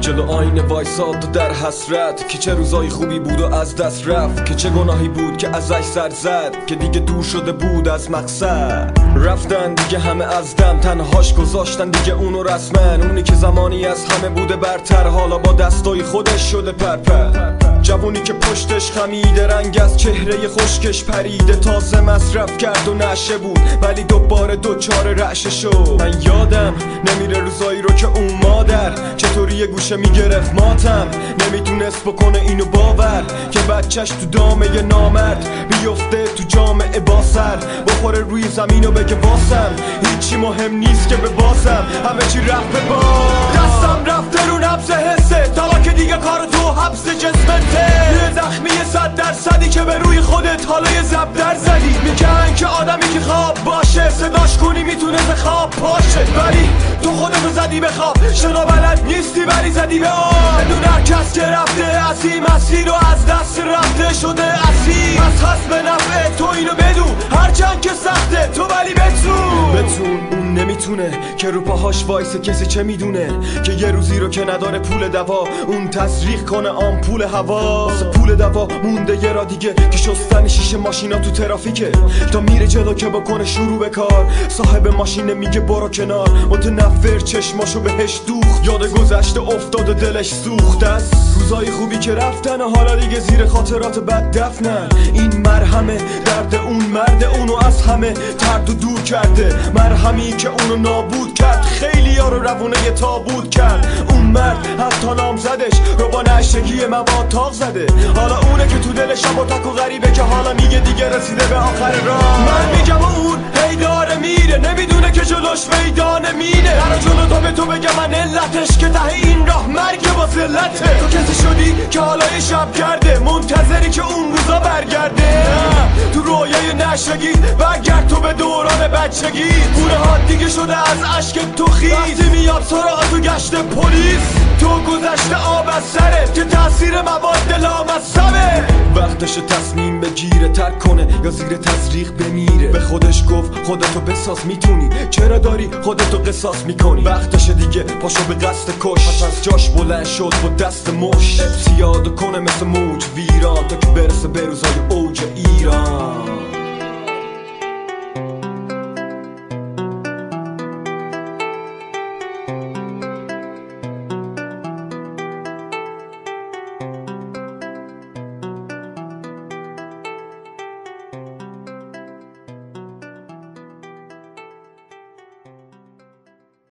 جلو آینه وایساد و در حسرت که چه روزای خوبی بود و از دست رفت، که چه گناهی بود که ازش سر زد، که دیگه دور شده بود از مقصد. رفتن دیگه همه از دم، تنهاش گذاشتن دیگه اونو رسمن. اونی که زمانی از همه بوده برتر، حالا با دستای خودش شده پرپر. جوونی که پشتش خمیده، رنگ از چهره خشکش پریده، تازه مصرف کرد و نشه بود ولی دوباره دوچار رعشه شد. من یادم نمیره روزایی رو که اون مادر چطوری یه گوشه میگرفت ماتم، نمیتونست بکنه اینو باور که بچهش تو دامه ی نامرد بیفته تو جامعه با سر، بخوره روی زمین و بگه واسم هیچی مهم نیست که به باسم، همه چی رفت به باز. دستم رفته رو نبض حسه، تا که دیگه کار تو حبس جسمته. یه زخمی 100% که به روی خودت حالا یه زب در زدی. میگن که آدمی که خواب باشه صداش کنی میتونه به خواب پاشه، ولی تو خودتو زدی به خواب، شنا بلد نیستی ولی زدی به آب. بدون هر کس که رفته از این مسیر و از دست رفته شده اسیر، پس هست به نفع تو اینو بدون، هرچند که سخته تو ولی بتون. اون نمیتونه که رو پاهاش وایسه، کسی چه میدونه که یه روزی رو که نداره پول دوا اون تزریق کنه آمپول هوا. واسه پول دوا مونده یه را دیگه که شستن شیشه ماشینا تو ترافیکه، تا میره جلو که بکنه شروع به کار. صاحب ماشین میگه برو کنار، متنفر چشماشو بهش دوخت، یاد گذشته افتاد و دلش سوخته است. روزای خوبی که رفتن و حالا دیگه زیر خاطرات بد دفنن. این مرهمه درد اون مرد، اونو از همه ترد و دور کرده، مرهمی که اونو نابود کرد، خیلی ها رو روونه ی تابود کرد. اون مرد حتی نامزدش رو با نشگی مواد تاق زده، حالا اونه که تو دلش هم تک و غریبه که حالا میگه دیگه رسیده به آخر راه. من میگم اون هی داره میره، نمیدونه که جلوش میدانه مینه. در جلو تو به تو بگم من علتش که ته این راه مرگ با ذلته. تو کسی شدی که حالا یه شب کرده، منتظری که اون روزا برگرده. نه تو رویای نشگی برگرد تو به دوران بچگی. گونه ها دیگه شده از عشق تو خیز، وقتی میاد سراغ تو گشت پلیس. تو گذشته آب از سرت که تاثیر مواد لامصبه. وقتش تصمیم بگیره، ترک کنه یا زیر تزریق بمیره. به خودش گفت خودتو بساز، میتونی چرا داری خودتو قصاص میکنی. وقتش دیگه پاشو به قصد کش، پس از جاش بلند شد با دست مش. اعتیاد کنه مثل موج ویران تا که برسه به روزای اوج ایران.